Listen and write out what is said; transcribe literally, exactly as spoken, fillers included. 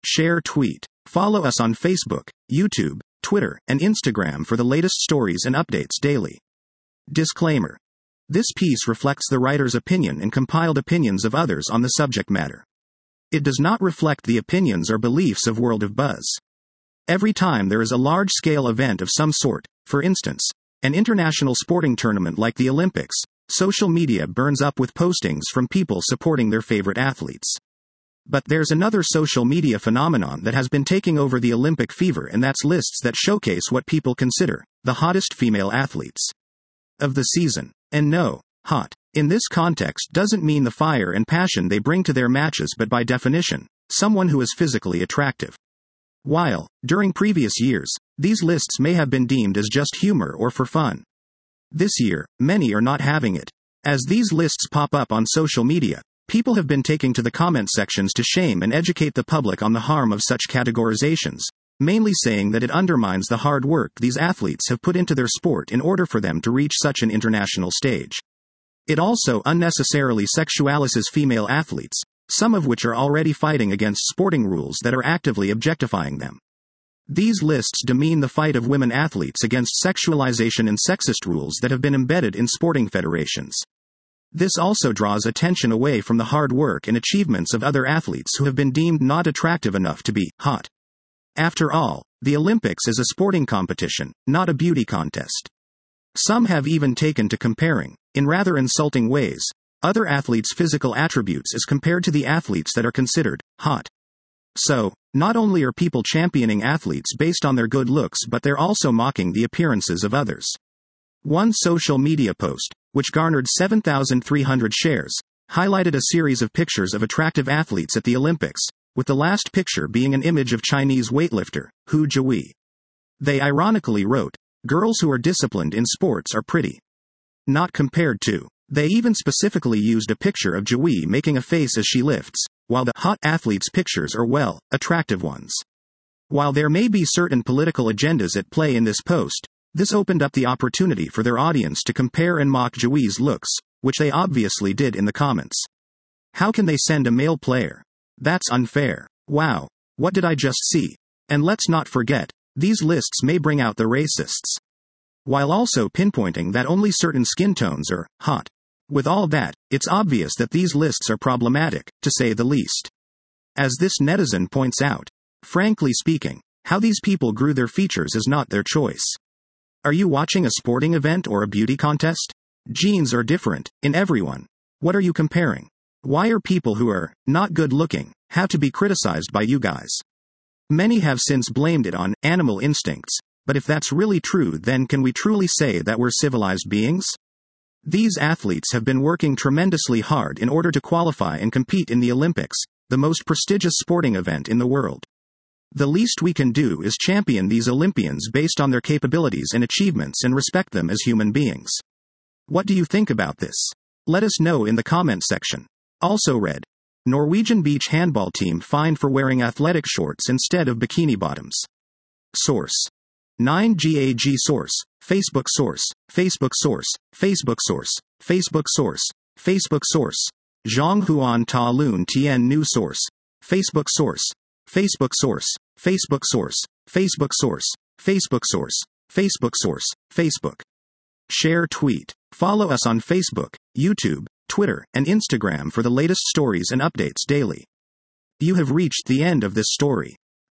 Share tweet. Follow us on Facebook, YouTube, Twitter, and Instagram for the latest stories and updates daily. Disclaimer. This piece reflects the writer's opinion and compiled opinions of others on the subject matter. It does not reflect the opinions or beliefs of World of Buzz. Every time there is a large-scale event of some sort, for instance, an international sporting tournament like the Olympics, social media burns up with postings from people supporting their favorite athletes. But there's another social media phenomenon that has been taking over the Olympic fever, and that's lists that showcase what people consider the hottest female athletes of the season. And no, hot in this context doesn't mean the fire and passion they bring to their matches, but by definition, someone who is physically attractive. While, during previous years, these lists may have been deemed as just humor or for fun, this year, many are not having it. As these lists pop up on social media, people have been taking to the comment sections to shame and educate the public on the harm of such categorizations, mainly saying that it undermines the hard work these athletes have put into their sport in order for them to reach such an international stage. It also unnecessarily sexualizes female athletes, some of which are already fighting against sporting rules that are actively objectifying them. These lists demean the fight of women athletes against sexualization and sexist rules that have been embedded in sporting federations. This also draws attention away from the hard work and achievements of other athletes who have been deemed not attractive enough to be hot. After all, the Olympics is a sporting competition, not a beauty contest. Some have even taken to comparing, in rather insulting ways, other athletes' physical attributes as compared to the athletes that are considered hot. So, not only are people championing athletes based on their good looks, but they're also mocking the appearances of others. One social media post, which garnered seven thousand three hundred shares, highlighted a series of pictures of attractive athletes at the Olympics, with the last picture being an image of Chinese weightlifter, Hu Jiahui. They ironically wrote, "Girls who are disciplined in sports are pretty. Not compared to." They even specifically used a picture of Jiahui making a face as she lifts, while the hot athletes' pictures are, well, attractive ones. While there may be certain political agendas at play in this post, this opened up the opportunity for their audience to compare and mock Jiahui's looks, which they obviously did in the comments. How can they send a male player? That's unfair. Wow, what did I just see? And let's not forget, these lists may bring out the racists, while also pinpointing that only certain skin tones are hot. With all that, it's obvious that these lists are problematic, to say the least. As this netizen points out, frankly speaking, how these people grew their features is not their choice. Are you watching a sporting event or a beauty contest? Genes are different, in everyone. What are you comparing? Why are people who are not good looking have to be criticized by you guys? Many have since blamed it on animal instincts, but if that's really true, then can we truly say that we're civilized beings? These athletes have been working tremendously hard in order to qualify and compete in the Olympics, the most prestigious sporting event in the world. The least we can do is champion these Olympians based on their capabilities and achievements and respect them as human beings. What do you think about this? Let us know in the comment section. Also read, Norwegian beach handball team fined for wearing athletic shorts instead of bikini bottoms. Source. nine gag source, Facebook source, Facebook source, Facebook source, Facebook source, Facebook source, Zhonghuan Ta Lun Tian New source, Facebook source, Facebook source, Facebook source, Facebook source, Facebook source, Facebook source, Facebook. Share tweet. Follow us on Facebook, YouTube, Twitter, and Instagram for the latest stories and updates daily. You have reached the end of this story.